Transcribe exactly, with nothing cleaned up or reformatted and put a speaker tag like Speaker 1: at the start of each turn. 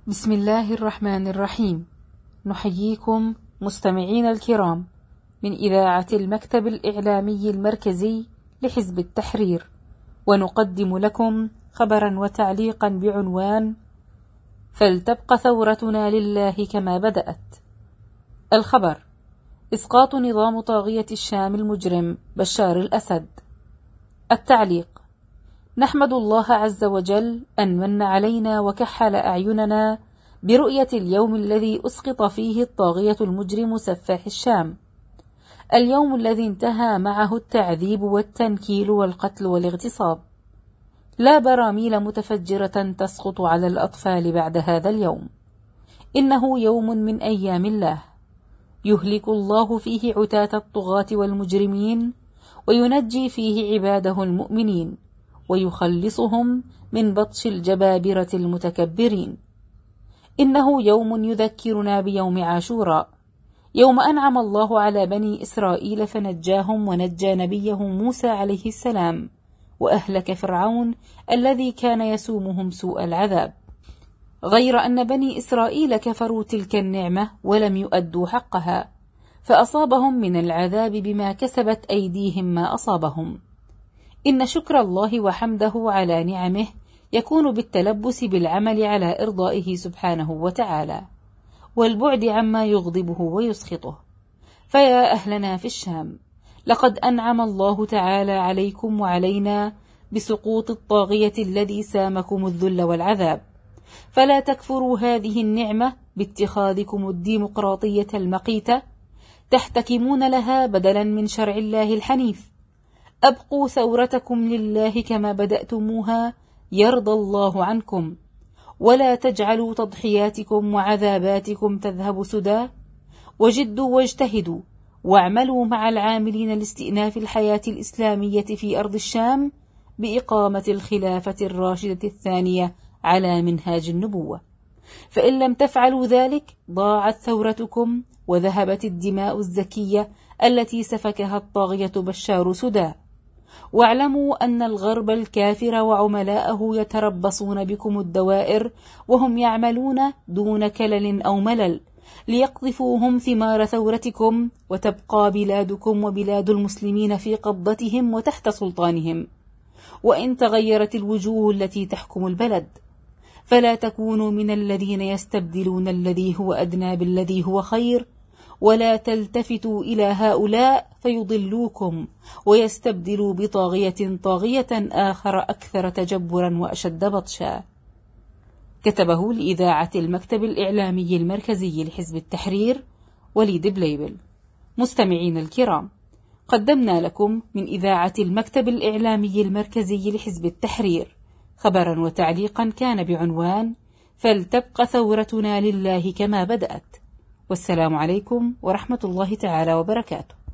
Speaker 1: بسم الله الرحمن الرحيم. نحييكم مستمعين الكرام من إذاعة المكتب الإعلامي المركزي لحزب التحرير، ونقدم لكم خبرا وتعليقا بعنوان: فلتبق ثورتنا لله كما بدأت. الخبر: إسقاط نظام طاغية الشام المجرم بشار الأسد. التعليق: نحمد الله عز وجل أن من علينا وكحل أعيننا برؤية اليوم الذي أسقط فيه الطاغية المجرم سفاح الشام، اليوم الذي انتهى معه التعذيب والتنكيل والقتل والاغتصاب. لا براميل متفجرة تسقط على الأطفال بعد هذا اليوم، إنه يوم من أيام الله يهلك الله فيه عتاة الطغاة والمجرمين، وينجي فيه عباده المؤمنين، ويخلصهم من بطش الجبابرة المتكبرين. إنه يوم يذكرنا بيوم عاشوراء، يوم أنعم الله على بني إسرائيل فنجاهم ونجى نبيهم موسى عليه السلام، وأهلك فرعون الذي كان يسومهم سوء العذاب. غير أن بني إسرائيل كفروا تلك النعمة ولم يؤدوا حقها، فأصابهم من العذاب بما كسبت أيديهم ما أصابهم. إن شكر الله وحمده على نعمه يكون بالتلبس بالعمل على إرضائه سبحانه وتعالى، والبعد عما يغضبه ويسخطه. فيا أهلنا في الشام، لقد أنعم الله تعالى عليكم وعلينا بسقوط الطاغية الذي سامكم الذل والعذاب، فلا تكفروا هذه النعمة باتخاذكم الديمقراطية المقيتة تحتكمون لها بدلا من شرع الله الحنيف. أبقوا ثورتكم لله كما بدأتموها يرضى الله عنكم، ولا تجعلوا تضحياتكم وعذاباتكم تذهب سدى، وجدوا واجتهدوا واعملوا مع العاملين لاستئناف الحياة الإسلامية في أرض الشام بإقامة الخلافة الراشدة الثانية على منهاج النبوة، فإن لم تفعلوا ذلك ضاعت ثورتكم وذهبت الدماء الزكية التي سفكها الطاغية بشار سدى. واعلموا أن الغرب الكافر وعملاءه يتربصون بكم الدوائر، وهم يعملون دون كلل أو ملل ليقذفوهم ثمار ثورتكم، وتبقى بلادكم وبلاد المسلمين في قبضتهم وتحت سلطانهم، وإن تغيرت الوجوه التي تحكم البلد. فلا تكونوا من الذين يستبدلون الذي هو أدنى بالذي هو خير، ولا تلتفتوا إلى هؤلاء فيضلوكم ويستبدلوا بطاغية طاغية آخر أكثر تجبرا وأشد بطشا. كتبه لإذاعة المكتب الإعلامي المركزي لحزب التحرير وليد بليبل. مستمعين الكرام، قدمنا لكم من إذاعة المكتب الإعلامي المركزي لحزب التحرير خبرا وتعليقا كان بعنوان: فلتبق ثورتنا لله كما بدأت. والسلام عليكم ورحمة الله تعالى وبركاته.